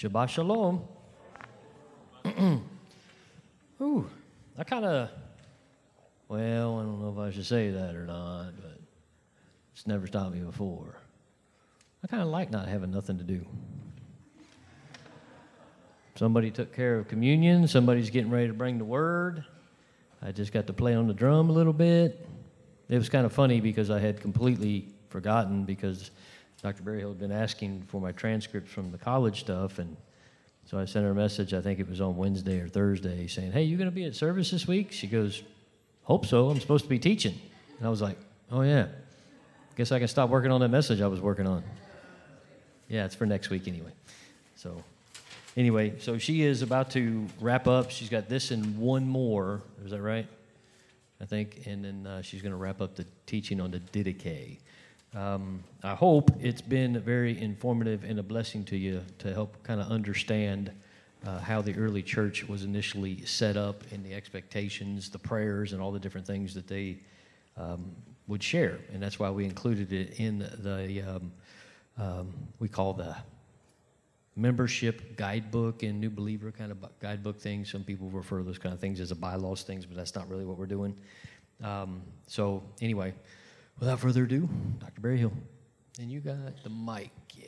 Shabbat Shalom. Ooh, I don't know if I should say that or not, but it's never stopped me before. I kind of like not having nothing to do. Somebody took care of communion. Somebody's getting ready to bring the word. I just got to play on the drum a little bit. It was kind of funny because I had completely forgotten because Dr. Berryhill had been asking for my transcripts from the college stuff, and so I sent her a message, I think it was on Wednesday or Thursday, saying, hey, you going to be at service this week? She goes, hope so. I'm supposed to be teaching. And I was like, oh, yeah. Guess I can stop working on that message I was working on. Yeah, it's for next week anyway. So she is about to wrap up. She's got this and one more. Is that right? I think. And then she's going to wrap up the teaching on the Didache. I hope it's been very informative and a blessing to you to help kind of understand how the early church was initially set up and the expectations, the prayers, and all the different things that they would share. And that's why we included it in the, we call the membership guidebook and New Believer kind of guidebook thing. Some people refer to those kind of things as a bylaws things, but that's not really what we're doing. So anyway, without further ado, Dr. Berryhill. And you got the mic, yeah.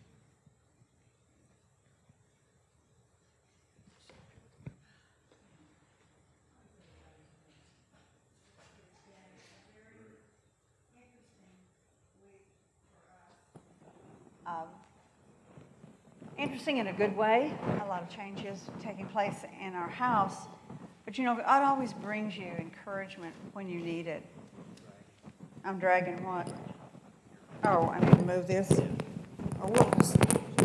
Interesting in a good way. A lot of changes taking place in our house. But you know, God always brings you encouragement when you need it. I'm dragging what? Oh, I need to move this. Oh, whoops.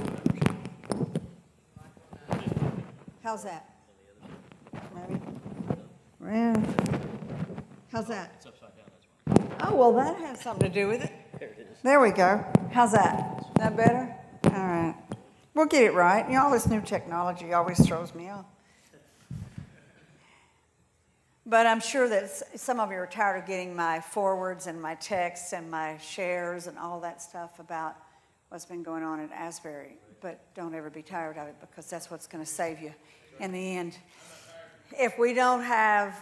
How's that? Maybe? Well, how's that? It's upside down, that's why. Oh, well, that has something to do with it. There it is. There we go. How's that? Is that better? All right. We'll get it right. You know, all this new technology always throws me off. But I'm sure that some of you are tired of getting my forwards and my texts and my shares and all that stuff about what's been going on at Asbury. But don't ever be tired of it, because that's what's going to save you in the end. If we don't have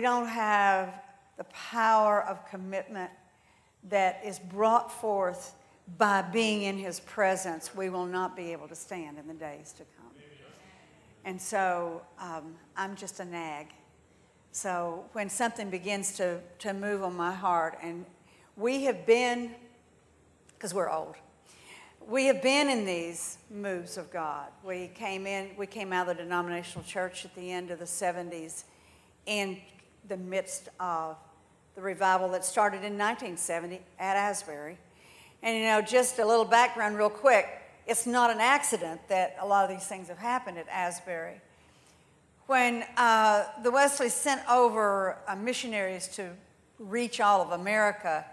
the power of commitment that is brought forth by being in His presence, we will not be able to stand in the days to come. And so I'm just a nag. So when something begins to move on my heart, and we have been, because we're old, we have been in these moves of God. We came out of the denominational church at the end of the 70s in the midst of the revival that started in 1970 at Asbury. And you know, just a little background real quick, it's not an accident that a lot of these things have happened at Asbury. When the Wesleys sent over missionaries to reach all of America,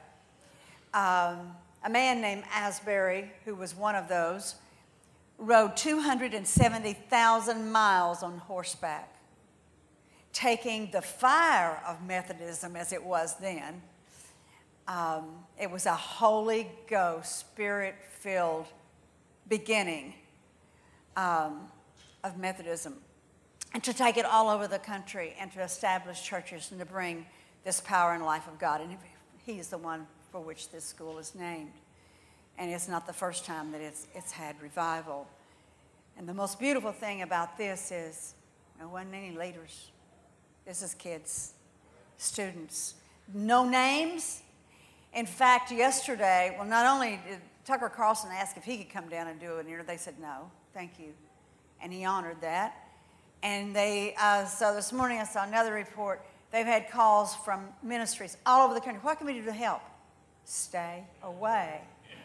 a man named Asbury, who was one of those, rode 270,000 miles on horseback, taking the fire of Methodism as it was then. It was a Holy Ghost, Spirit-filled beginning of Methodism, and to take it all over the country and to establish churches and to bring this power and life of God. And He is the one for which this school is named. And it's not the first time that it's had revival. And the most beautiful thing about this is there wasn't any leaders. This is kids, students. No names. In fact, yesterday, well, not only did Tucker Carlson ask if he could come down and do it, they said no, thank you. And he honored that. And so this morning I saw another report. They've had calls from ministries all over the country. What can we do to help? Stay away.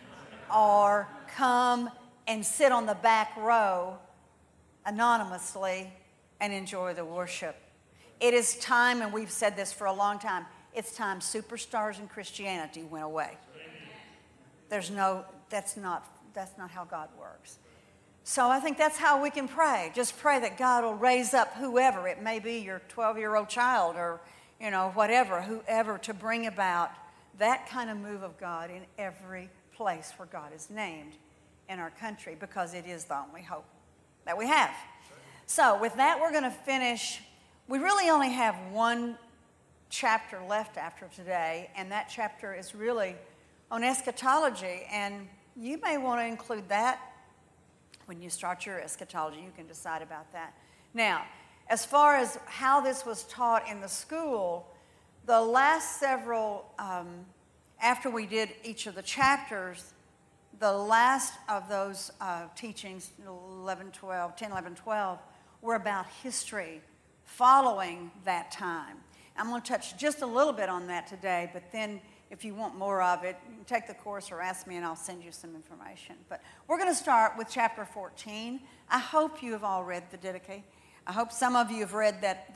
Or come and sit on the back row anonymously and enjoy the worship. It is time, and we've said this for a long time, it's time superstars in Christianity went away. That's not how God works. So I think that's how we can pray. Just pray that God will raise up whoever. It may be your 12-year-old child or, whoever, to bring about that kind of move of God in every place where God is named in our country, because it is the only hope that we have. So with that, we're going to finish. We really only have one chapter left after today, and that chapter is really on eschatology, and you may want to include that when you start your eschatology. You can decide about that. Now, as far as how this was taught in the school, the last several, after we did each of the chapters, the last of those teachings, 10, 11, 12, were about history following that time. I'm going to touch just a little bit on that today, but then if you want more of it, you can take the course or ask me and I'll send you some information. But we're going to start with chapter 14. I hope you have all read the Didache. I hope some of you have read that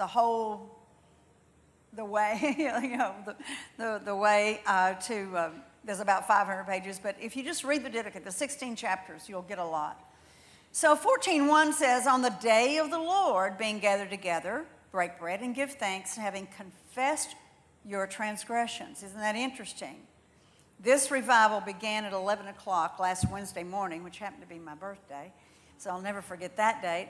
the way, the way to, there's about 500 pages, but if you just read the Didache, the 16 chapters, you'll get a lot. So 14:1 says, on the day of the Lord, being gathered together, break bread and give thanks, having confessed your transgressions. Isn't that interesting? This revival began at 11 o'clock last Wednesday morning, which happened to be my birthday, so I'll never forget that date.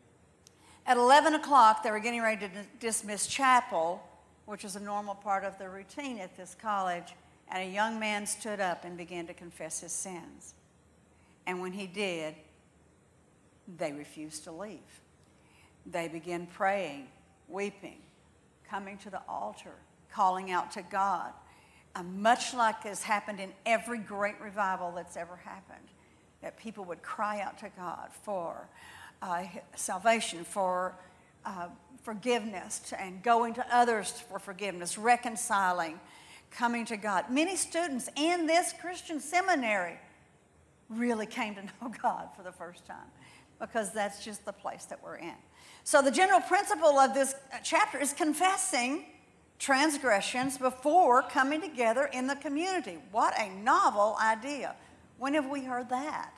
At 11 o'clock, they were getting ready to dismiss chapel, which is a normal part of the routine at this college, and a young man stood up and began to confess his sins. And when he did, they refused to leave. They began praying, weeping, coming to the altar, calling out to God, much like has happened in every great revival that's ever happened, that people would cry out to God for salvation, for forgiveness, and going to others for forgiveness, reconciling, coming to God. Many students in this Christian seminary really came to know God for the first time, because that's just the place that we're in. So the general principle of this chapter is confessing transgressions before coming together in the community. What a novel idea. When have we heard that?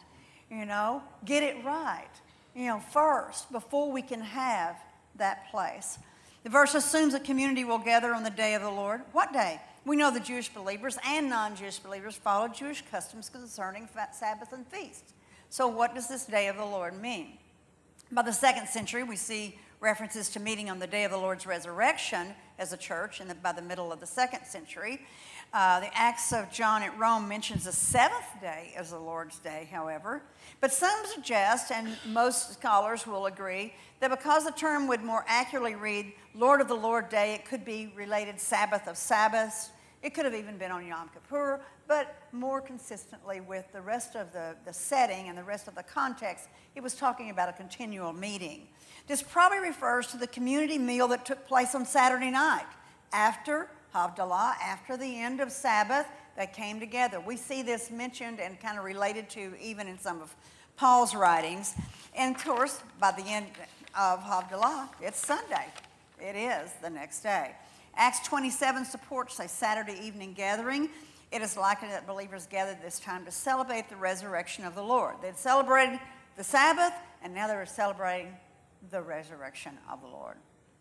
Get it right, first, before we can have that place. The verse assumes the community will gather on the day of the Lord. What day? We know the Jewish believers and non-Jewish believers follow Jewish customs concerning Sabbath and feasts. So what does this day of the Lord mean? By the 2nd century, we see references to meeting on the day of the Lord's resurrection as a church by the middle of the 2nd century. The Acts of John at Rome mentions the 7th day as the Lord's day, however. But some suggest, and most scholars will agree, that because the term would more accurately read Lord of the Lord Day, it could be related Sabbath of Sabbaths. It could have even been on Yom Kippur, but more consistently with the rest of the setting and the rest of the context, it was talking about a continual meeting. This probably refers to the community meal that took place on Saturday night. After Havdalah, after the end of Sabbath, they came together. We see this mentioned and kind of related to even in some of Paul's writings. And of course, by the end of Havdalah, it's Sunday. It is the next day. Acts 27 supports a Saturday evening gathering. It is likely that believers gathered this time to celebrate the resurrection of the Lord. They'd celebrated the Sabbath, and now they were celebrating the resurrection of the Lord.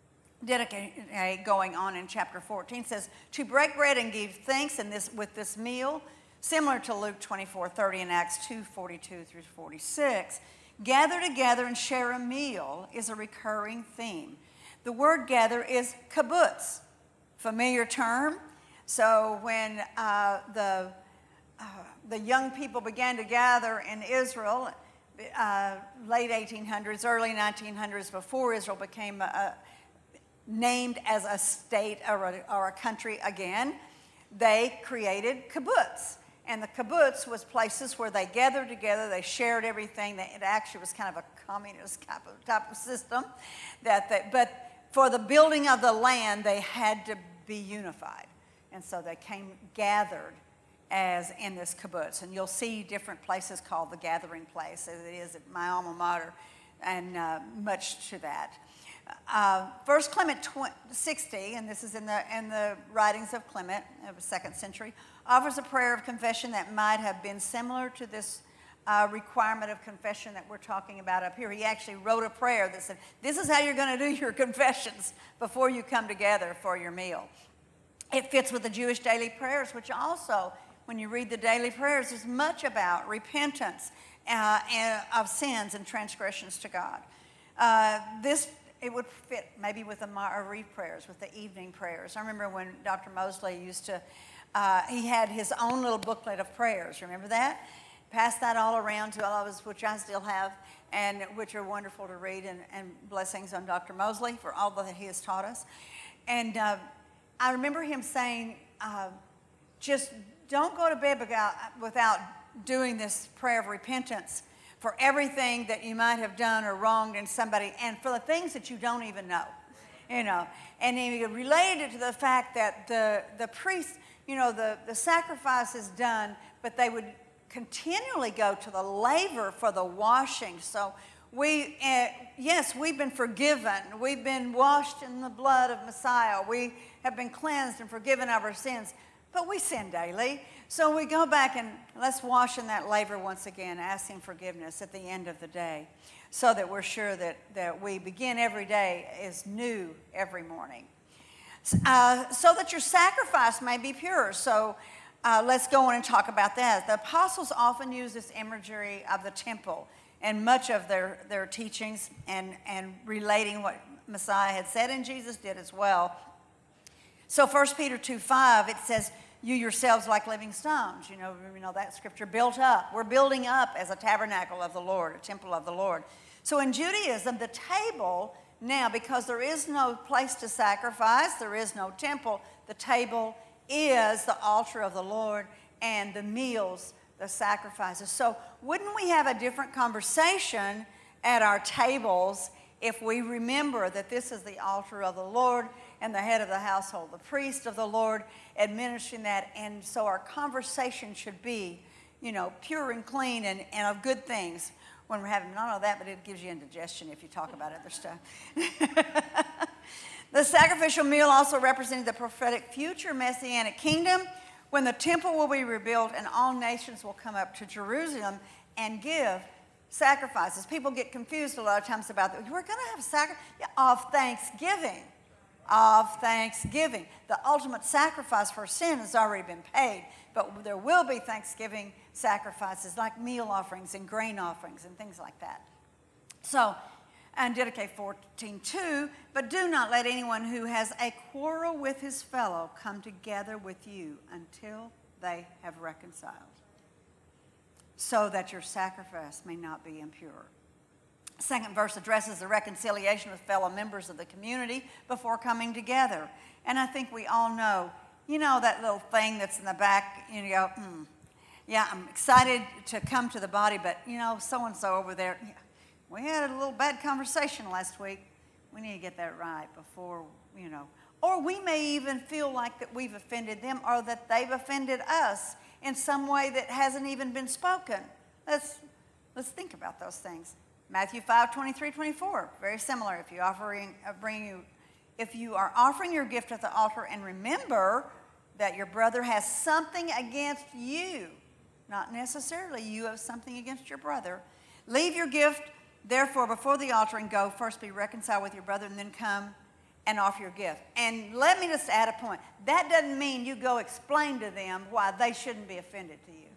Didache, going on in chapter 14, says, to break bread and give thanks with this meal, similar to Luke 24:30 and Acts 2:42 through 46, gather together and share a meal is a recurring theme. The word gather is kibbutz, familiar term. So when the young people began to gather in Israel, late 1800s, early 1900s, before Israel became named as a state or a country again, they created kibbutz. And the kibbutz was places where they gathered together, they shared everything. It actually was kind of a communist type of system. But for the building of the land, they had to be unified. And so they gathered as in this kibbutz. And you'll see different places called the gathering place, as it is at my alma mater, and much to that. 1 Clement 60, and this is in the writings of Clement of the 2nd century, offers a prayer of confession that might have been similar to this requirement of confession that we're talking about up here. He actually wrote a prayer that said, this is how you're going to do your confessions before you come together for your meal. It fits with the Jewish daily prayers, which also, when you read the daily prayers, is much about repentance and of sins and transgressions to God. It would fit maybe with the Ma'ariv prayers, with the evening prayers. I remember when Dr. Mosley used to, he had his own little booklet of prayers. Remember that? Passed that all around to all of us, which I still have, and which are wonderful to read, and blessings on Dr. Mosley for all that he has taught us. And I remember him saying, just don't go to bed without doing this prayer of repentance for everything that you might have done or wronged in somebody, and for the things that you don't even know, And he related it to the fact that the priest, the sacrifice is done, but they would continually go to the laver for the washing. So yes, we've been forgiven. We've been washed in the blood of Messiah. We have been cleansed and forgiven of our sins, but we sin daily. So we go back and let's wash in that laver once again, asking forgiveness at the end of the day, so that we're sure that we begin every day as new every morning. So that your sacrifice may be pure. So let's go on and talk about that. The apostles often use this imagery of the temple and much of their teachings and relating what Messiah had said, and Jesus did as well. So 1 Peter 2:5, it says, you yourselves like living stones. You know that scripture, built up. We're building up as a tabernacle of the Lord, a temple of the Lord. So in Judaism, the table now, because there is no place to sacrifice, there is no temple, the table is the altar of the Lord, and the meals, the sacrifices. So wouldn't we have a different conversation at our tables if we remember that this is the altar of the Lord and the head of the household, the priest of the Lord, administering that? And so our conversation should be, pure and clean and of good things when we're having not only that, but it gives you indigestion if you talk about other stuff. The sacrificial meal also represented the prophetic future messianic kingdom, when the temple will be rebuilt and all nations will come up to Jerusalem and give sacrifices. People get confused a lot of times about that. We're going to have a sacrifice of thanksgiving. Of thanksgiving. The ultimate sacrifice for sin has already been paid, but there will be thanksgiving sacrifices like meal offerings and grain offerings and things like that. So, and dedicate 14:2, but do not let anyone who has a quarrel with his fellow come together with you until they have reconciled, so that your sacrifice may not be impure. Second verse addresses the reconciliation with fellow members of the community before coming together. And I think we all know, that little thing that's in the back, you go, yeah, I'm excited to come to the body, but, so-and-so over there, we had a little bad conversation last week. We need to get that right before, Or we may even feel like that we've offended them or that they've offended us in some way that hasn't even been spoken. Let's think about those things. Matthew 5:23-24, very similar. If you are offering your gift at the altar and remember that your brother has something against you, not necessarily you have something against your brother, leave your gift therefore before the altar and go first be reconciled with your brother and then come and offer your gift. And let me just add a point. That doesn't mean you go explain to them why they shouldn't be offended to you.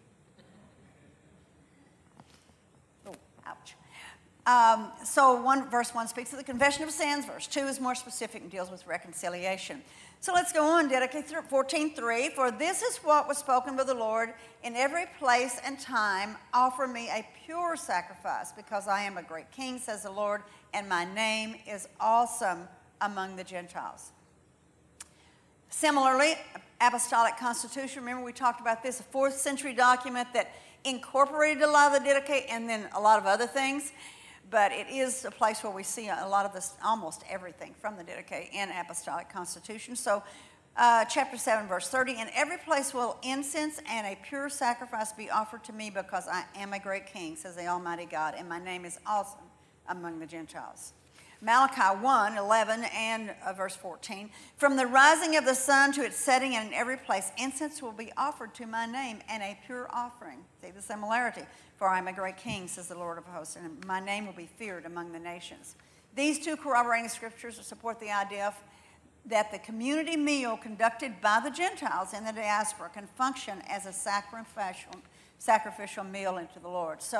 Oh, ouch. So verse 1 speaks of the confession of sins. Verse 2 is more specific and deals with reconciliation. So let's go on, dedicate 14:3. For this is what was spoken by the Lord, in every place and time offer me a pure sacrifice, because I am a great king, says the Lord, and my name is awesome among the Gentiles. Similarly, Apostolic Constitution, remember we talked about this, a 4th century document that incorporated a lot of the dedicate and then a lot of other things. But it is a place where we see a lot of this, almost everything from the dedicate in Apostolic Constitution. So chapter 7, verse 30, in every place will incense and a pure sacrifice be offered to me, because I am a great king, says the Almighty God, and my name is awesome among the Gentiles. Malachi 1:11 and verse 14, from the rising of the sun to its setting, and in every place incense will be offered to my name, and a pure offering. See the similarity. For I am a great king, says the Lord of hosts, and my name will be feared among the nations. These two corroborating scriptures support the idea that the community meal conducted by the Gentiles in the diaspora can function as a sacrificial meal unto the Lord. So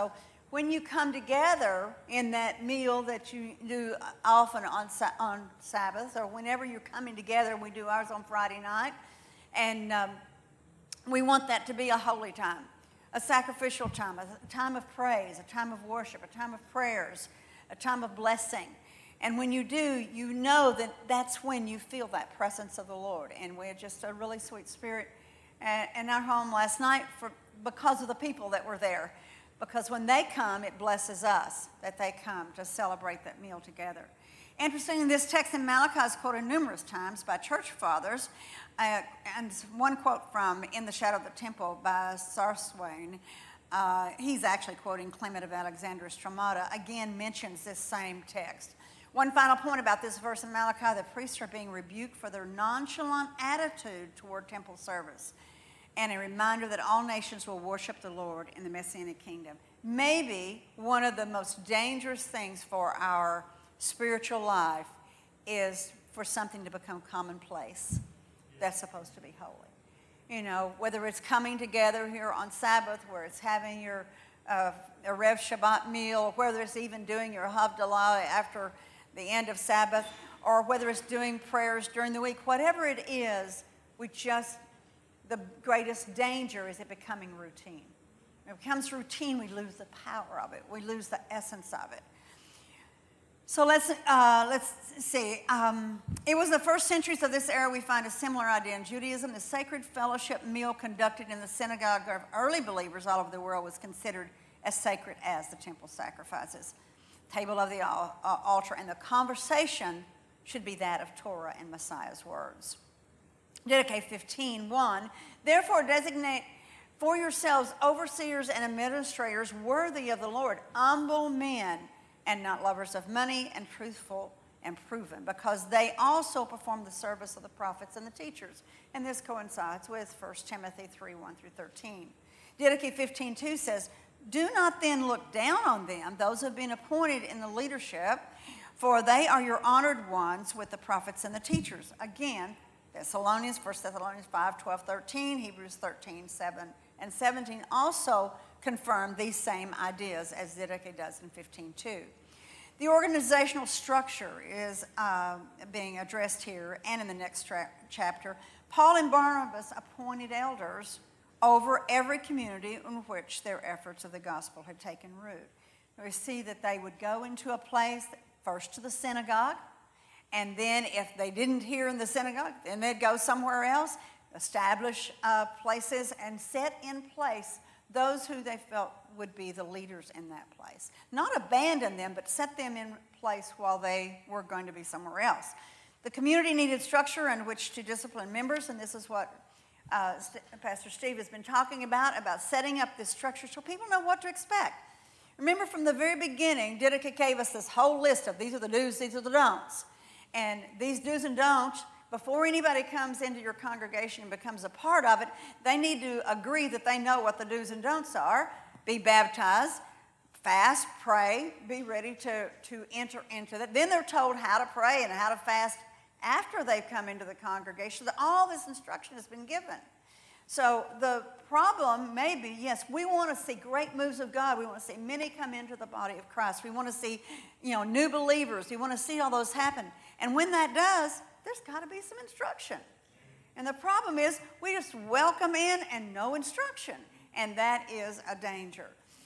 when you come together in that meal that you do often on Sabbath, or whenever you're coming together, we do ours on Friday night, and we want that to be a holy time, a sacrificial time, a time of praise, a time of worship, a time of prayers, a time of blessing. And when you do, you know that that's when you feel that presence of the Lord. And we had just a really sweet spirit in our home last night because of the people that were there. Because when they come, it blesses us that they come to celebrate that meal together. Interestingly, this text in Malachi is quoted numerous times by church fathers. And one quote from In the Shadow of the Temple by Sarswain, he's actually quoting Clement of Alexandria Stramata, again mentions this same text. One final point about this verse in Malachi: the priests are being rebuked for their nonchalant attitude toward temple service, and a reminder that all nations will worship the Lord in the Messianic kingdom. Maybe one of the most dangerous things for our spiritual life is for something to become commonplace that's supposed to be holy. You know, whether it's coming together here on Sabbath, where it's having your Erev Shabbat meal, whether it's even doing your Havdalah after the end of Sabbath, or whether it's doing prayers during the week, whatever it is, the greatest danger is it becoming routine. When it becomes routine, we lose the power of it. We lose the essence of it. So let's see. It was the first centuries of this era we find a similar idea in Judaism. The sacred fellowship meal conducted in the synagogue of early believers all over the world was considered as sacred as the temple sacrifices, table of the altar, and the conversation should be that of Torah and Messiah's words. Didache 15:1, therefore designate for yourselves overseers and administrators worthy of the Lord, humble men and not lovers of money, and truthful and proven, because they also perform the service of the prophets and the teachers. And this coincides with 1 Timothy 3:1-13. Didache 15:2 says, do not then look down on them, those who have been appointed in the leadership, for they are your honored ones with the prophets and the teachers. Again, 1 Thessalonians 5:12-13, Hebrews 13:7 and 17 also confirm these same ideas as Didache does in 15:2. The organizational structure is being addressed here and in the next chapter. Paul and Barnabas appointed elders over every community in which their efforts of the gospel had taken root. We see that they would go into a place, first to the synagogue, and then if they didn't hear in the synagogue, then they'd go somewhere else, establish places, and set in place those who they felt would be the leaders in that place. Not abandon them, but set them in place while they were going to be somewhere else. The community needed structure in which to discipline members, and this is what Pastor Steve has been talking about setting up this structure so people know what to expect. Remember, from the very beginning, Didache gave us this whole list of these are the do's, these are the don'ts. And these do's and don'ts, before anybody comes into your congregation and becomes a part of it, they need to agree that they know what the do's and don'ts are. Be baptized, fast, pray, be ready to enter into that. Then they're told how to pray and how to fast after they've come into the congregation. All this instruction has been given. So the problem may be, yes, we want to see great moves of God. We want to see many come into the body of Christ. We want to see, new believers. We want to see all those happen. And when that does, there's got to be some instruction. And the problem is we just welcome in and no instruction. And that is a danger.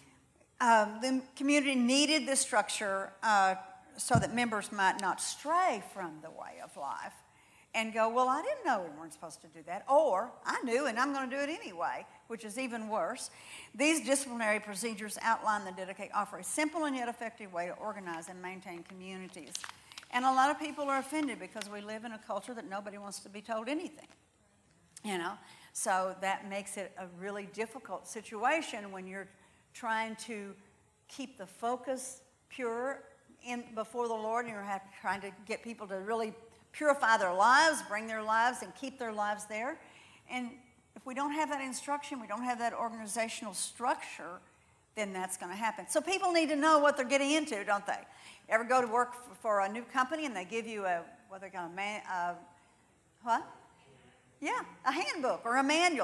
The community needed this structure so that members might not stray from the way of life and go, well, I didn't know we weren't supposed to do that. Or, I knew and I'm going to do it anyway, which is even worse. These disciplinary procedures outlined in the Didache offer a simple and yet effective way to organize and maintain communities. And a lot of people are offended because we live in a culture that nobody wants to be told anything. So that makes it a really difficult situation when you're trying to keep the focus pure before the Lord, and you're trying to get people to really purify their lives, bring their lives, and keep their lives there. And if we don't have that instruction, we don't have that organizational structure, then that's going to happen. So people need to know what they're getting into, don't they? Ever go to work for a new company and they give you a handbook or a manual?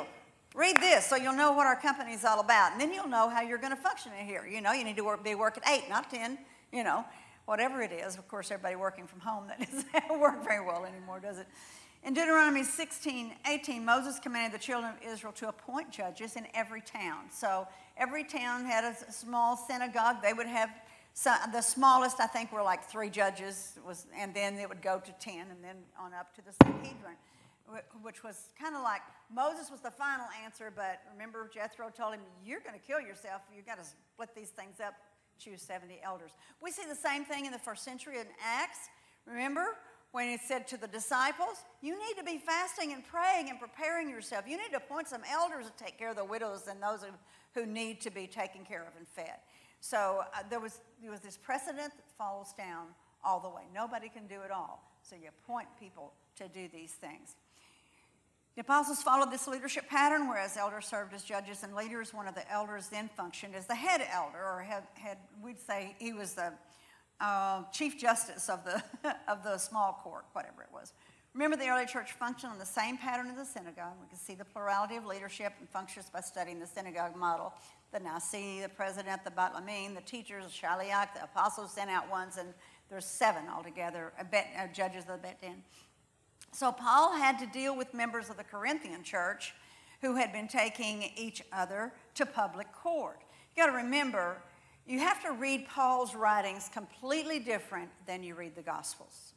Read this so you'll know what our company is all about. And then you'll know how you're going to function in here. You know, you need to be working 8, not 10, you know, whatever it is. Of course, everybody working from home, that doesn't work very well anymore, does it? In Deuteronomy 16:18, Moses commanded the children of Israel to appoint judges in every town. So every town had a small synagogue. They would have, the smallest, I think, were like 3 judges, and then it would go to 10, and then on up to the Sanhedrin, which was kind of like, Moses was the final answer, but remember Jethro told him, you're going to kill yourself. You've got to split these things up, choose 70 elders. We see the same thing in the first century in Acts. Remember when it said to the disciples, you need to be fasting and praying and preparing yourself. You need to appoint some elders to take care of the widows and those who need to be taken care of and fed. So there was this precedent that follows down all the way. Nobody can do it all. So you appoint people to do these things. The apostles followed this leadership pattern, whereas elders served as judges and leaders. One of the elders then functioned as the head elder, or we'd say he was the chief justice of the small court, whatever it was. Remember, the early church functioned on the same pattern as the synagogue. We can see the plurality of leadership and functions by studying the synagogue model. The Nasi, the president, the Batlamim, the teachers, the Shaliach, the apostles sent out ones, and there's 7 altogether, judges of the Bet Din. So Paul had to deal with members of the Corinthian church who had been taking each other to public court. You got to remember, you have to read Paul's writings completely different than you read the Gospels.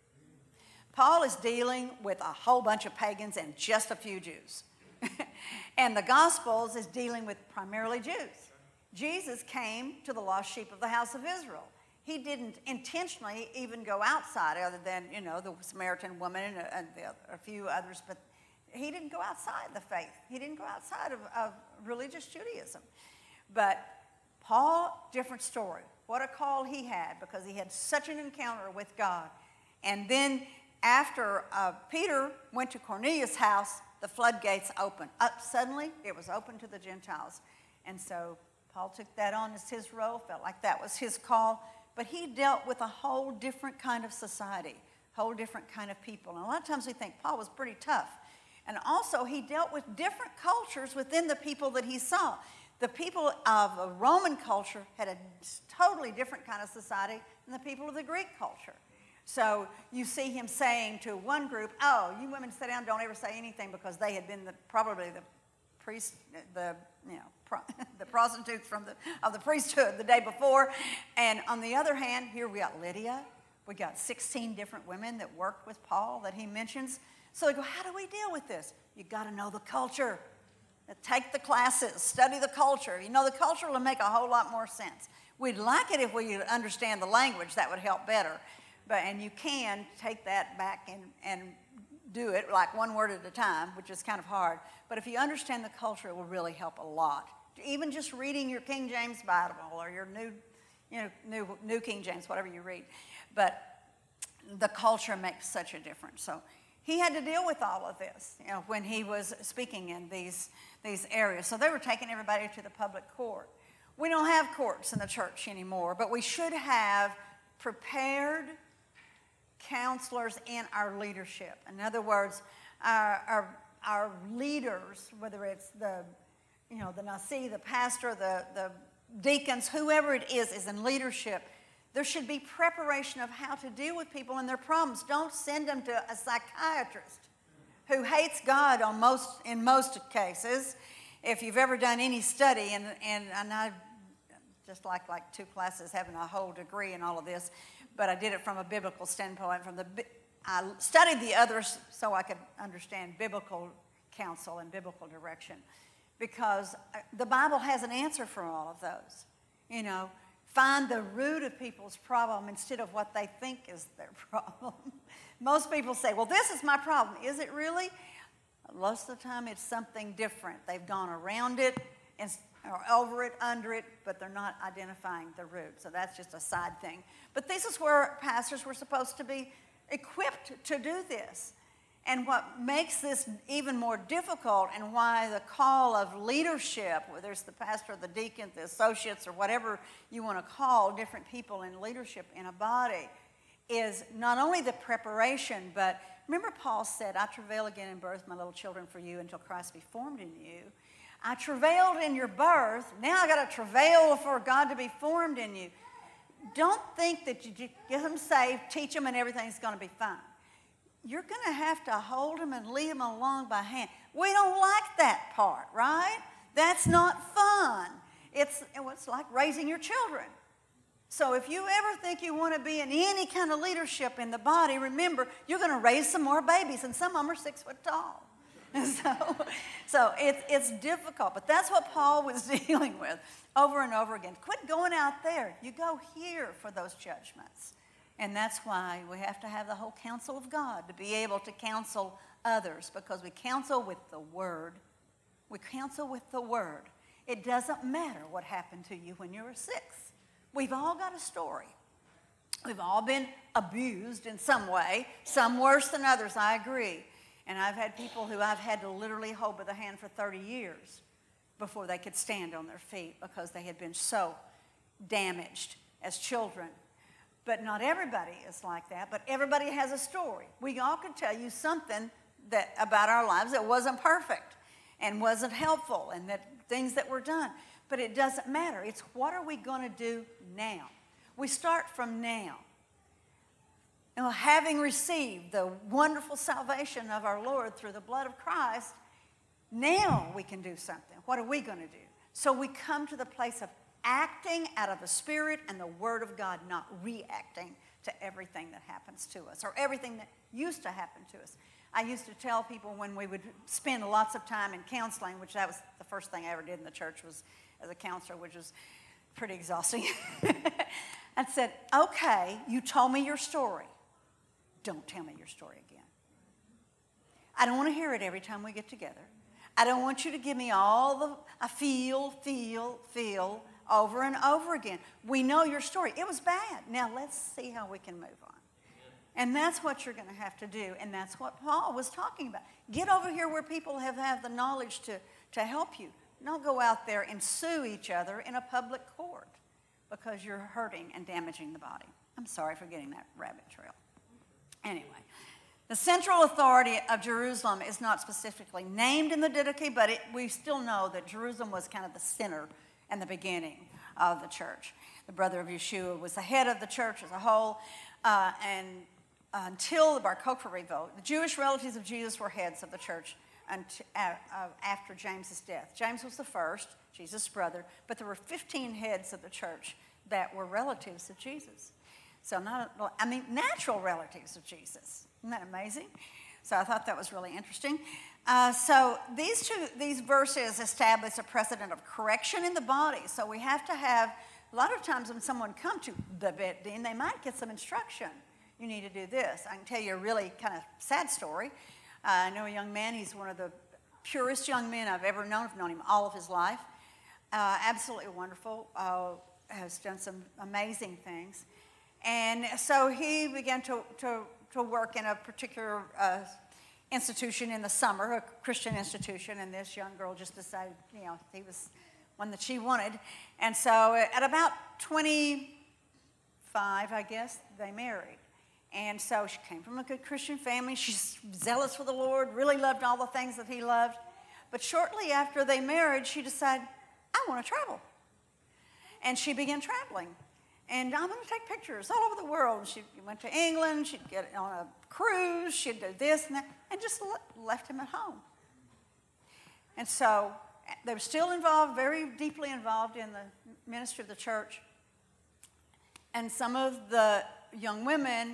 Paul is dealing with a whole bunch of pagans and just a few Jews. And the Gospels is dealing with primarily Jews. Jesus came to the lost sheep of the house of Israel. He didn't intentionally even go outside, other than, you know, the Samaritan woman and a few others, but he didn't go outside the faith. He didn't go outside of religious Judaism. But Paul, different story. What a call he had, because he had such an encounter with God. And then after Peter went to Cornelius' house, the floodgates opened. Suddenly, it was open to the Gentiles. And so Paul took that on as his role, felt like that was his call. But he dealt with a whole different kind of society, whole different kind of people. And a lot of times we think Paul was pretty tough. And also he dealt with different cultures within the people that he saw. The people of a Roman culture had a totally different kind of society than the people of the Greek culture. So you see him saying to one group, oh, you women sit down, don't ever say anything, because they had been probably the priest, the prostitutes of the priesthood the day before. And on the other hand, here we got Lydia. We got 16 different women that worked with Paul that he mentions. So they go, how do we deal with this? You got to know the culture. Take the classes, study the culture. You know, the culture will make a whole lot more sense. We'd like it if we understand the language. That would help better. And you can take that back and do it like one word at a time, which is kind of hard. But if you understand the culture, it will really help a lot. Even just reading your King James Bible or your New King James, whatever you read. But the culture makes such a difference. So he had to deal with all of this, you know, when he was speaking in these areas. So they were taking everybody to the public court. We don't have courts in the church anymore, but we should have prepared counselors in our leadership. In other words, our leaders, whether it's the Nasi, the pastor, the deacons, whoever it is in leadership, there should be preparation of how to deal with people and their problems. Don't send them to a psychiatrist who hates God in most cases. If you've ever done any study, and I just like 2 classes, having a whole degree in all of this, but I did it from a biblical standpoint. I studied the others so I could understand biblical counsel and biblical direction, because the Bible has an answer for all of those. You know, find the root of people's problem instead of what they think is their problem. Most people say, well, this is my problem. Is it really? Most of the time it's something different. They've gone around it or over it, under it, but they're not identifying the root. So that's just a side thing. But this is where pastors were supposed to be equipped to do this. And what makes this even more difficult, and why the call of leadership, whether it's the pastor or the deacon, the associates, or whatever you want to call different people in leadership in a body, is not only the preparation, but remember Paul said, I travail again in birth, my little children, for you until Christ be formed in you. I travailed in your birth. Now I got to travail for God to be formed in you. Don't think that you get them saved, teach them, and everything's going to be fine. You're going to have to hold them and lead them along by hand. We don't like that part, right? That's not fun. It's like raising your children. So if you ever think you want to be in any kind of leadership in the body, remember, you're going to raise some more babies, and some of them are 6 foot tall. So it's difficult, but that's what Paul was dealing with over and over again. Quit going out there. You go here for those judgments. And that's why we have to have the whole counsel of God to be able to counsel others, because we counsel with the Word. We counsel with the Word. It doesn't matter what happened to you when you were 6. We've all got a story. We've all been abused in some way, some worse than others, I agree. And I've had people who I've had to literally hold by the hand for 30 years before they could stand on their feet because they had been so damaged as children. But not everybody is like that, but everybody has a story. We all could tell you something about our lives that wasn't perfect and wasn't helpful, and that things that were done. But it doesn't matter. It's what are we going to do now? We start from now. And having received the wonderful salvation of our Lord through the blood of Christ, now we can do something. What are we going to do? So we come to the place of acting out of the Spirit and the Word of God, not reacting to everything that happens to us or everything that used to happen to us. I used to tell people when we would spend lots of time in counseling, which that was the first thing I ever did in the church was as a counselor, which was pretty exhausting. I said, okay, you told me your story. Don't tell me your story again. I don't want to hear it every time we get together. I don't want you to give me all the I feel over and over again. We know your story. It was bad. Now let's see how we can move on. And that's what you're going to have to do. And that's what Paul was talking about. Get over here where people have the knowledge to help you. Don't go out there and sue each other in a public court because you're hurting and damaging the body. I'm sorry for getting that rabbit trail. Anyway, the central authority of Jerusalem is not specifically named in the Didache, but we still know that Jerusalem was kind of the center and the beginning of the church. The brother of Yeshua was the head of the church as a whole, and until the Bar Kokhba revolt, the Jewish relatives of Jesus were heads of the church after James's death. James was the first, Jesus' brother, but there were 15 heads of the church that were relatives of Jesus. So natural relatives of Jesus. Isn't that amazing? So I thought that was really interesting. So these verses establish a precedent of correction in the body. So we have to have, a lot of times when someone comes to the Bet Din, they might get some instruction. You need to do this. I can tell you a really kind of sad story. I know a young man, he's one of the purest young men I've ever known. I've known him all of his life. Absolutely wonderful. Has done some amazing things. And so he began to work in a particular institution in the summer, a Christian institution, and this young girl just decided, he was one that she wanted. And so at about 25, I guess, they married. And so she came from a good Christian family. She's zealous for the Lord, really loved all the things that he loved. But shortly after they married, she decided, I want to travel. And she began traveling. And I'm going to take pictures all over the world. She went to England. She'd get on a cruise. She'd do this and that, and just left him at home. And so they were still involved, very deeply involved in the ministry of the church. And some of the young women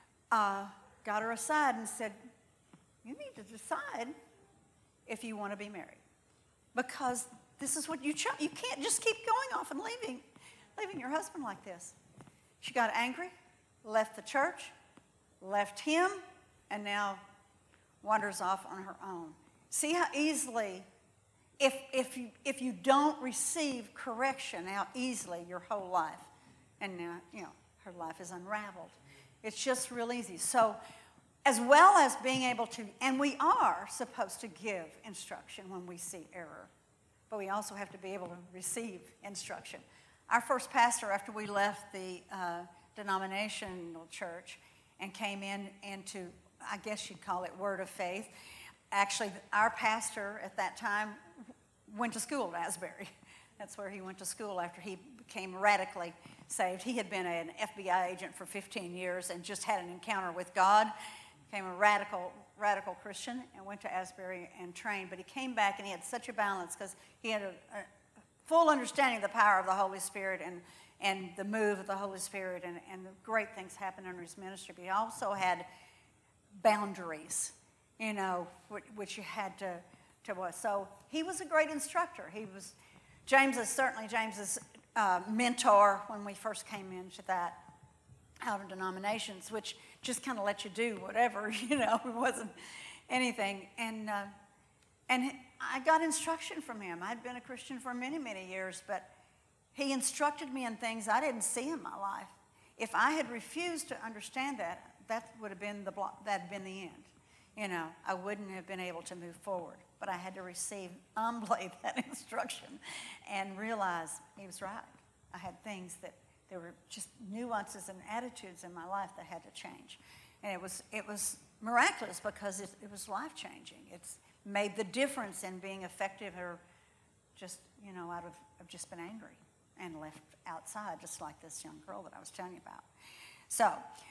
got her aside and said, you need to decide if you want to be married. Because this is what you chose. You can't just keep going off and leaving your husband like this. She got angry, left the church, left him, and now wanders off on her own. See how easily, if you don't receive correction, how easily your whole life, and now, her life is unraveled. It's just real easy. So as well as being able to, and we are supposed to give instruction when we see error, but we also have to be able to receive instruction. Our first pastor, after we left the denominational church and came into, I guess you'd call it Word of Faith. Actually, our pastor at that time went to school at Asbury. That's where he went to school after he became radically saved. He had been an FBI agent for 15 years and just had an encounter with God, became a radical Christian, and went to Asbury and trained. But he came back and he had such a balance because he had a full understanding of the power of the Holy Spirit and the move of the Holy Spirit and the great things happened under his ministry. But he also had boundaries, which you had to so he was a great instructor. He was James's mentor when we first came into that outer denominations, which just kind of let you do whatever, it wasn't anything. And I got instruction from him. I'd been a Christian for many, many years, but he instructed me in things I didn't see in my life. If I had refused to understand that would have been that'd been the end. I wouldn't have been able to move forward. But I had to receive humbly that instruction and realize he was right. I had things that there were just nuances and attitudes in my life that had to change. And it was miraculous because it was life-changing. It's made the difference in being effective or just, I've just been angry and left outside, just like this young girl that I was telling you about. So,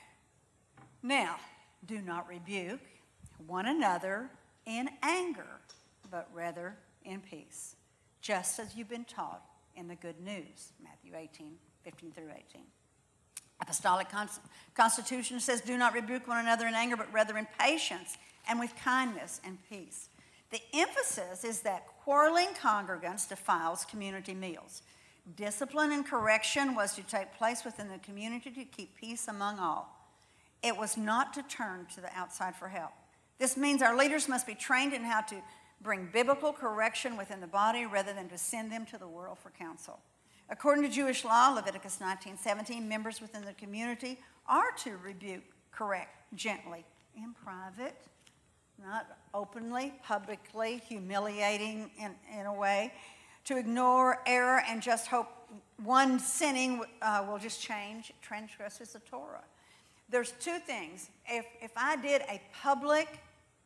now, do not rebuke one another in anger, but rather in peace, just as you've been taught in the good news, Matthew 18:15 through 18. Apostolic Constitution says, do not rebuke one another in anger, but rather in patience and with kindness and peace. The emphasis is that quarreling congregants defiles community meals. Discipline and correction was to take place within the community to keep peace among all. It was not to turn to the outside for help. This means our leaders must be trained in how to bring biblical correction within the body rather than to send them to the world for counsel. According to Jewish law, Leviticus 19:17, members within the community are to rebuke, correct, gently, in private, not openly, publicly, humiliating in a way, to ignore error and just hope one sinning will just transgresses the Torah. There's two things. If I did a public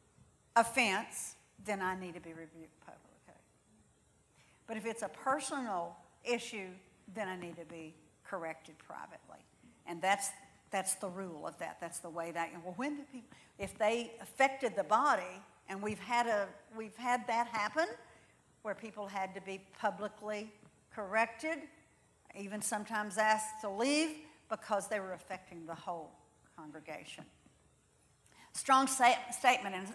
offense, then I need to be rebuked publicly. But if it's a personal issue, then I need to be corrected privately. And that's the rule of that. That's the way that, well, when do people, if they affected the body, and we've had that happen, where people had to be publicly corrected, even sometimes asked to leave because they were affecting the whole congregation. Strong statement in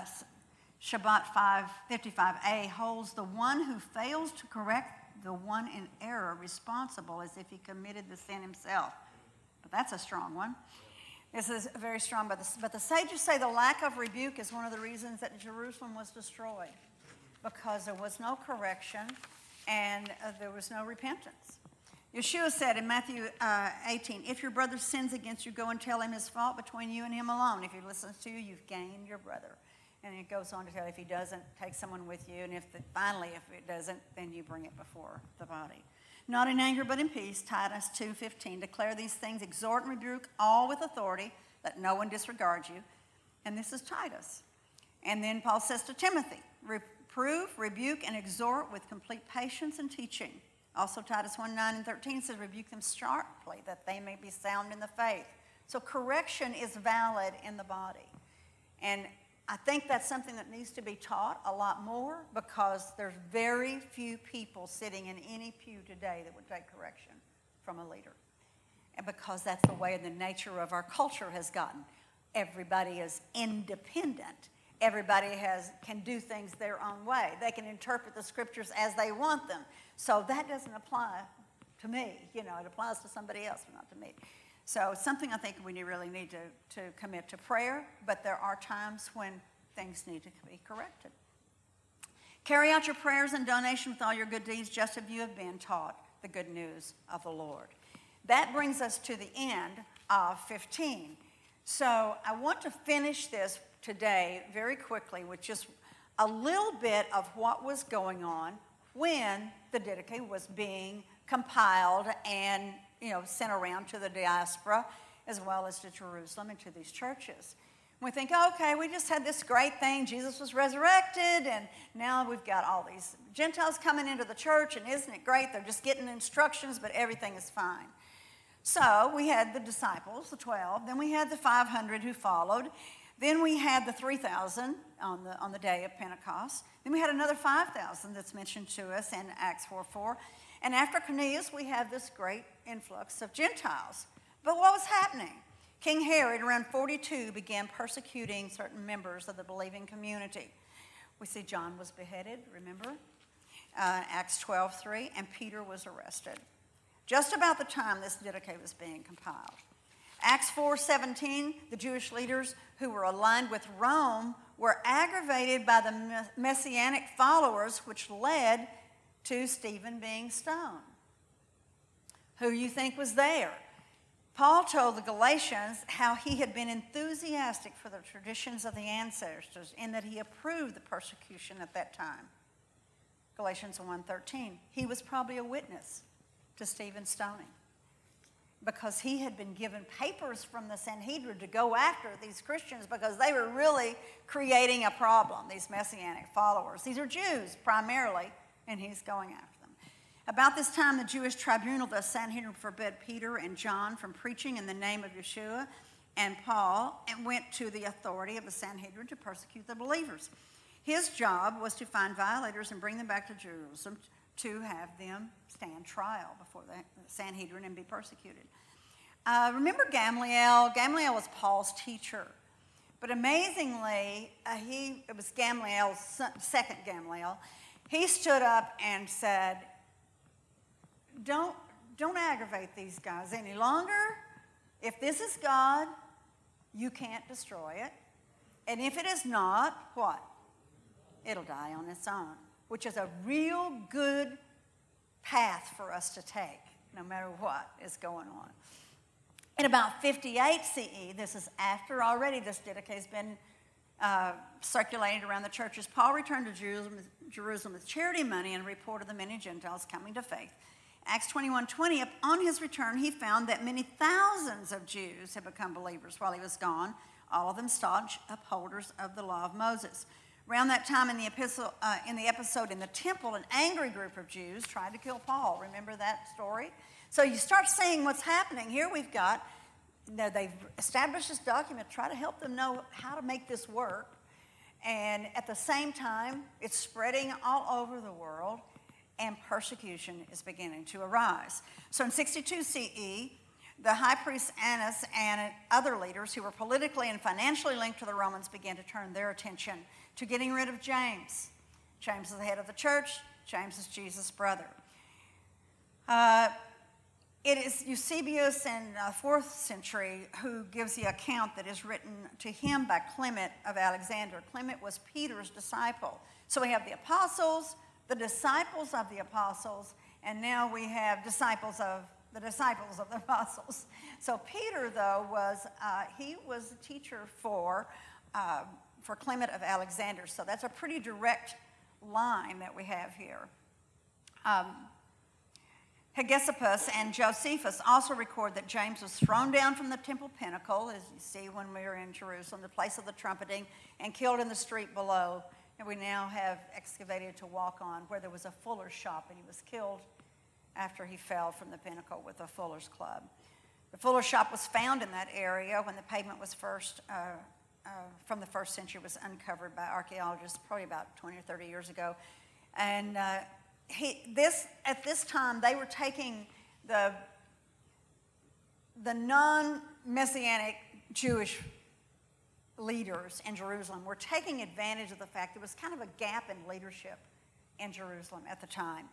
Shabbat 5:55a holds the one who fails to correct the one in error responsible as if he committed the sin himself. But that's a strong one. This is very strong, but the sages say the lack of rebuke is one of the reasons that Jerusalem was destroyed, because there was no correction and there was no repentance. Yeshua said in Matthew 18, if your brother sins against you, go and tell him his fault between you and him alone. If he listens to you, you've gained your brother. And it goes on to tell if he doesn't, take someone with you. And if it doesn't, then you bring it before the body. Not in anger, but in peace. Titus 2:15. Declare these things, exhort and rebuke all with authority. Let no one disregard you. And this is Titus. And then Paul says to Timothy, reprove, rebuke, and exhort with complete patience and teaching. Also Titus 1:9-13 says, rebuke them sharply, that they may be sound in the faith. So correction is valid in the body. And I think that's something that needs to be taught a lot more, because there's very few people sitting in any pew today that would take correction from a leader. And because that's the way the nature of our culture has gotten. Everybody is independent. Everybody can do things their own way. They can interpret the scriptures as they want them. So that doesn't apply to me. It applies to somebody else, but not to me. So it's something I think we really need to commit to prayer, but there are times when things need to be corrected. Carry out your prayers and donation with all your good deeds, just as you have been taught the good news of the Lord. That brings us to the end of 15. So I want to finish this today very quickly with just a little bit of what was going on when the Didache was being compiled and sent around to the diaspora as well as to Jerusalem and to these churches. We think, okay, we just had this great thing. Jesus was resurrected, and now we've got all these Gentiles coming into the church, and isn't it great? They're just getting instructions, but everything is fine. So we had the disciples, the 12. Then we had the 500 who followed. Then we had the 3,000 on the day of Pentecost. Then we had another 5,000 that's mentioned to us in Acts 4:4. And after Cornelius, we have this great influx of Gentiles. But what was happening? King Herod, around 42, began persecuting certain members of the believing community. We see John was beheaded, remember? Acts 12:3, and Peter was arrested. Just about the time this Didache was being compiled. Acts 4:17, the Jewish leaders who were aligned with Rome were aggravated by the Messianic followers, which led to Stephen being stoned. Who you think was there? Paul told the Galatians how he had been enthusiastic for the traditions of the ancestors and that he approved the persecution at that time. Galatians 1:13. He was probably a witness to Stephen's stoning because he had been given papers from the Sanhedrin to go after these Christians because they were really creating a problem, these Messianic followers. These are Jews primarily, and he's going after them. About this time, the Jewish tribunal, the Sanhedrin, forbade Peter and John from preaching in the name of Yeshua and Paul and went to the authority of the Sanhedrin to persecute the believers. His job was to find violators and bring them back to Jerusalem to have them stand trial before the Sanhedrin and be persecuted. Remember Gamaliel? Gamaliel was Paul's teacher. But amazingly, it was Gamaliel's second Gamaliel. He stood up and said, don't aggravate these guys any longer. If this is God, you can't destroy it. And if it is not, what? It'll die on its own, which is a real good path for us to take, no matter what is going on. In about 58 CE, this is after already this Didache has been circulated around the churches, Paul returned to Jerusalem with charity money and reported the many Gentiles coming to faith. Acts 21:20, upon his return, he found that many thousands of Jews had become believers while he was gone, all of them staunch upholders of the law of Moses. Around that time in the episode in the temple, an angry group of Jews tried to kill Paul. Remember that story? So you start seeing what's happening. Here we've got, they've established this document, try to help them know how to make this work. And at the same time, it's spreading all over the world, and persecution is beginning to arise. So in 62 CE, the high priest Annas and other leaders who were politically and financially linked to the Romans began to turn their attention to getting rid of James. James is the head of the church. James is Jesus' brother. It is Eusebius in the 4th century who gives the account that is written to him by Clement of Alexandria. Clement was Peter's disciple. So we have the apostles, the disciples of the apostles, and now we have disciples of the disciples of the apostles. So Peter, though, was a teacher for Clement of Alexandria. So that's a pretty direct line that we have here. Hegesippus and Josephus also record that James was thrown down from the temple pinnacle, as you see when we were in Jerusalem, the place of the trumpeting, and killed in the street below. And we now have excavated to walk on where there was a fuller's shop, and he was killed after he fell from the pinnacle with a fuller's club. The fuller's shop was found in that area when the pavement was first, from the 1st century, was uncovered by archaeologists probably about 20 or 30 years ago. And at this time, they were taking the non-Messianic Jewish leaders in Jerusalem were taking advantage of the fact there was kind of a gap in leadership in Jerusalem at the time.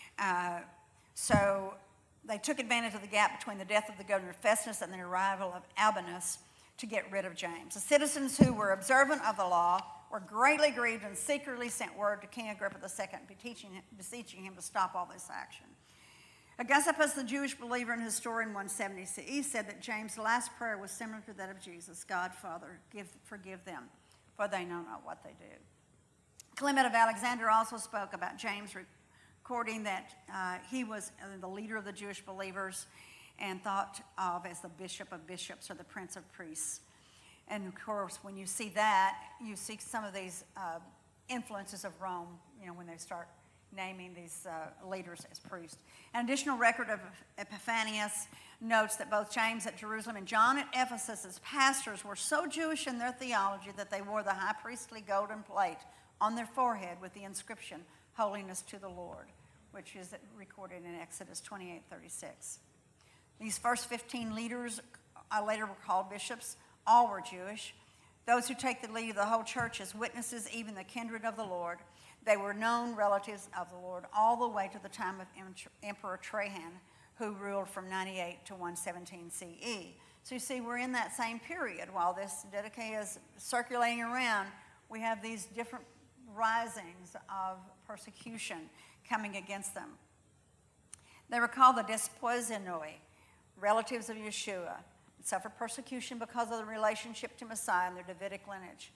So they took advantage of the gap between the death of the governor Festus and the arrival of Albinus to get rid of James. The citizens who were observant of the law were greatly grieved and secretly sent word to King Agrippa II, beseeching him to stop all this action. Hegesippus, the Jewish believer and historian 170 CE, said that James' last prayer was similar to that of Jesus. God, Father, forgive them, for they know not what they do. Clement of Alexandria also spoke about James, recording that he was the leader of the Jewish believers, and thought of as the bishop of bishops or the prince of priests. And of course, when you see that, you see some of these influences of Rome, when they start naming these leaders as priests. An additional record of Epiphanius notes that both James at Jerusalem and John at Ephesus as pastors were so Jewish in their theology that they wore the high priestly golden plate on their forehead with the inscription, Holiness to the Lord, which is recorded in Exodus 28:36. These first 15 leaders later were called bishops. All were Jewish. Those who take the lead of the whole church as witnesses, even the kindred of the Lord. They were known relatives of the Lord all the way to the time of Emperor Trajan, who ruled from 98 to 117 CE. So you see, we're in that same period. While this Didache is circulating around, we have these different risings of persecution coming against them. They were called the Despoisenoi, relatives of Yeshua, and suffered persecution because of the relationship to Messiah and their Davidic lineage.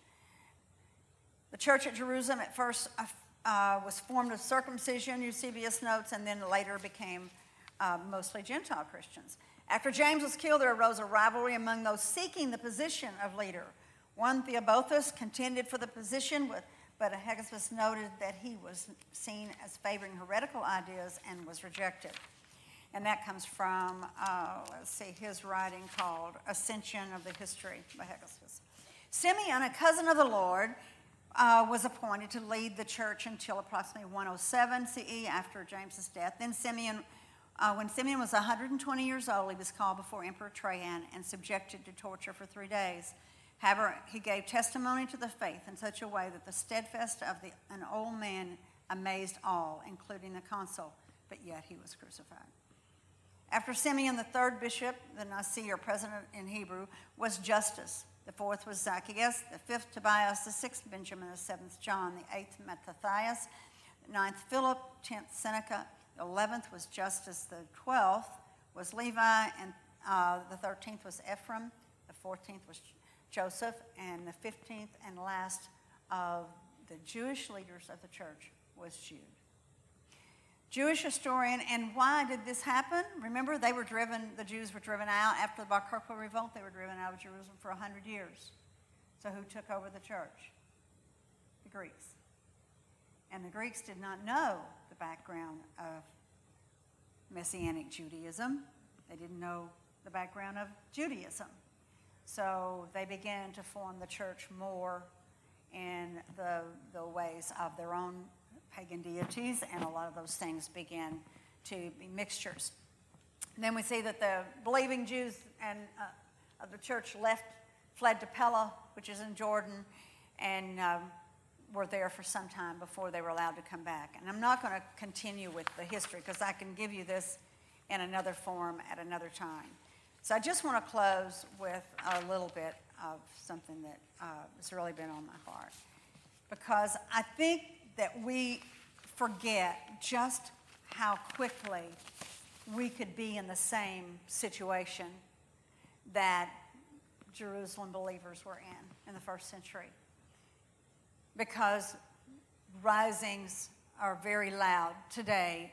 The church at Jerusalem at first was formed of circumcision, Eusebius notes, and then later became mostly Gentile Christians. After James was killed, there arose a rivalry among those seeking the position of leader. One, Theobothus, contended for the position, but Hegesippus noted that he was seen as favoring heretical ideas and was rejected. And that comes from, his writing called Ascension of the History by Hegesippus. Simeon, a cousin of the Lord, was appointed to lead the church until approximately 107 CE after James's death. Then when Simeon was 120 years old, he was called before Emperor Trajan and subjected to torture for 3 days. However, he gave testimony to the faith in such a way that the steadfast of an old man amazed all, including the consul, but yet he was crucified. After Simeon, the third bishop, the Nasi, or president in Hebrew, was Justus. The fourth was Zacchaeus, the fifth Tobias, the sixth Benjamin, the seventh John, the eighth Mattathias, the ninth Philip, 10th Seneca, the 11th was Justus, the 12th was Levi, and the 13th was Ephraim, the 14th was Joseph, and the 15th and last of the Jewish leaders of the church was Jude. Jewish historian, and why did this happen? Remember, the Jews were driven out after the Bar Kokhba revolt. They were driven out of Jerusalem for 100 years. So who took over the church? The Greeks. And the Greeks did not know the background of Messianic Judaism. They didn't know the background of Judaism. So they began to form the church more in the ways of their own pagan deities, and a lot of those things began to be mixtures. And then we see that the believing Jews and of the church fled to Pella, which is in Jordan, and were there for some time before they were allowed to come back. And I'm not going to continue with the history because I can give you this in another form at another time. So I just want to close with a little bit of something that has really been on my heart, because I think that we forget just how quickly we could be in the same situation that Jerusalem believers were in the first century. Because risings are very loud today.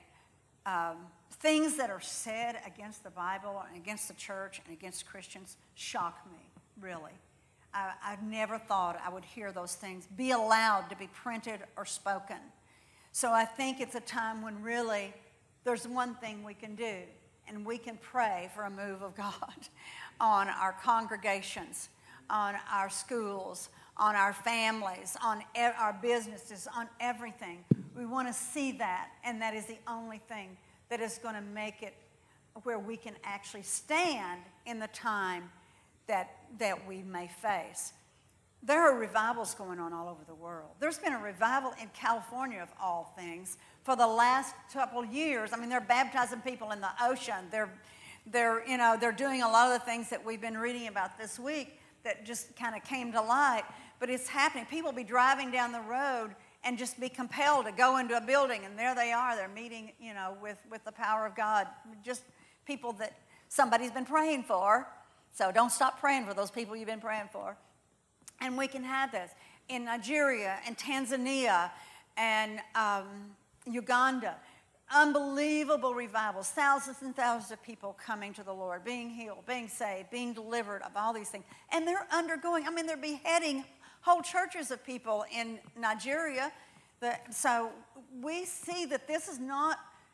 Things that are said against the Bible and against the church and against Christians shock me, really. I never thought I would hear those things be allowed to be printed or spoken. So I think it's a time when really there's one thing we can do, and we can pray for a move of God on our congregations, on our schools, on our families, on our businesses, on everything. We want to see that, and that is the only thing that is going to make it where we can actually stand in the time that we may face. There are revivals going on all over the world. There's been a revival in California, of all things, for the last couple years. I mean, they're baptizing people in the ocean. They're doing a lot of the things that we've been reading about this week that just kind of came to light. But it's happening. People be driving down the road and just be compelled to go into a building, and there they are. They're meeting, with the power of God. Just people that somebody's been praying for. So don't stop praying for those people you've been praying for. And we can have this in Nigeria and Tanzania and Uganda. unbelievable revivals, thousands and thousands of people coming to the Lord, being healed, being saved, being delivered of all these things. And they're they're beheading whole churches of people in Nigeria. So we see that this is not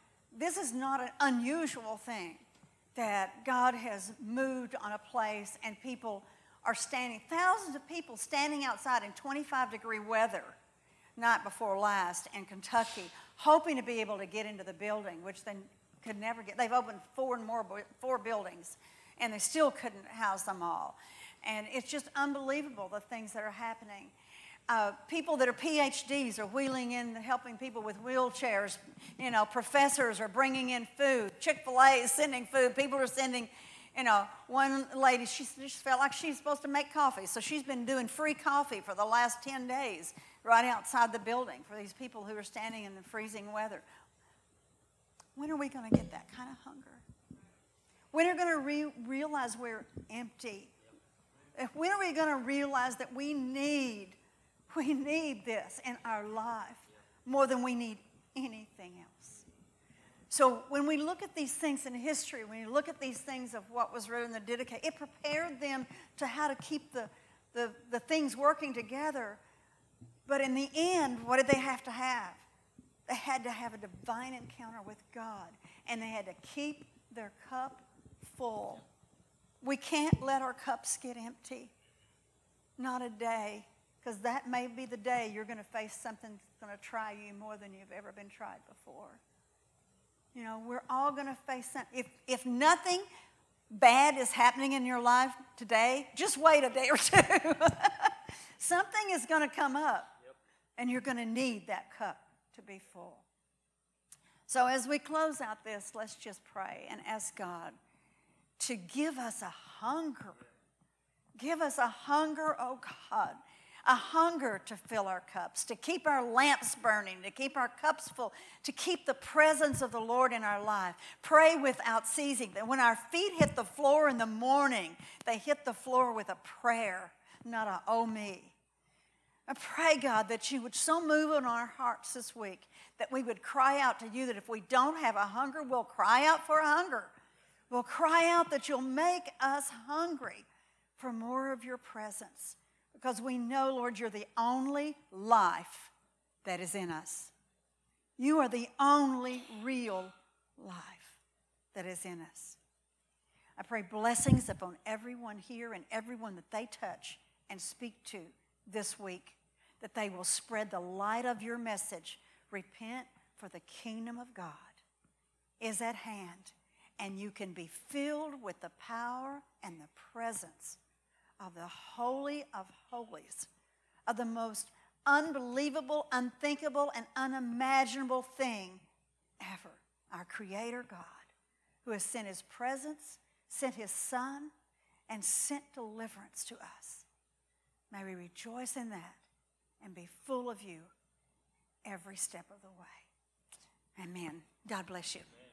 an unusual thing, that God has moved on a place and people are thousands of people standing outside in 25-degree weather night before last in Kentucky, hoping to be able to get into the building, which they could never get. They've opened four buildings, and they still couldn't house them all. And it's just unbelievable, the things that are happening. People that are PhDs are wheeling in, helping people with wheelchairs. Professors are bringing in food. Chick-fil-A is sending food. People are sending, one lady, she just felt like she's supposed to make coffee. So she's been doing free coffee for the last 10 days right outside the building for these people who are standing in the freezing weather. When are we going to get that kind of hunger? When are we going to realize we're empty? When are we going to realize that we need this in our life more than we need anything else? So when we look at these things in history, when you look at these things of what was written in the Didache, it prepared them to how to keep the things working together. But in the end, what did they have to have? They had to have a divine encounter with God, and they had to keep their cup full. We can't let our cups get empty. Not a day, because that may be the day you're going to face something that's going to try you more than you've ever been tried before. We're all going to face something. If nothing bad is happening in your life today, just wait a day or two. Something is going to come up, and you're going to need that cup to be full. So as we close out this, let's just pray and ask God to give us a hunger. Give us a hunger, oh God, a hunger to fill our cups, to keep our lamps burning, to keep our cups full, to keep the presence of the Lord in our life. Pray without ceasing, that when our feet hit the floor in the morning, they hit the floor with a prayer, not a oh me. I pray, God, that you would so move in our hearts this week that we would cry out to you, that if we don't have a hunger, we'll cry out for a hunger. We'll cry out that you'll make us hungry for more of your presence, because we know, Lord, you're the only life that is in us. You are the only real life that is in us. I pray blessings upon everyone here and everyone that they touch and speak to this week, that they will spread the light of your message. Repent, for the kingdom of God is at hand, and you can be filled with the power and the presence of the Holy of Holies, of the most unbelievable, unthinkable, and unimaginable thing ever. Our Creator God, who has sent His presence, sent His Son, and sent deliverance to us. May we rejoice in that and be full of you every step of the way. Amen. God bless you.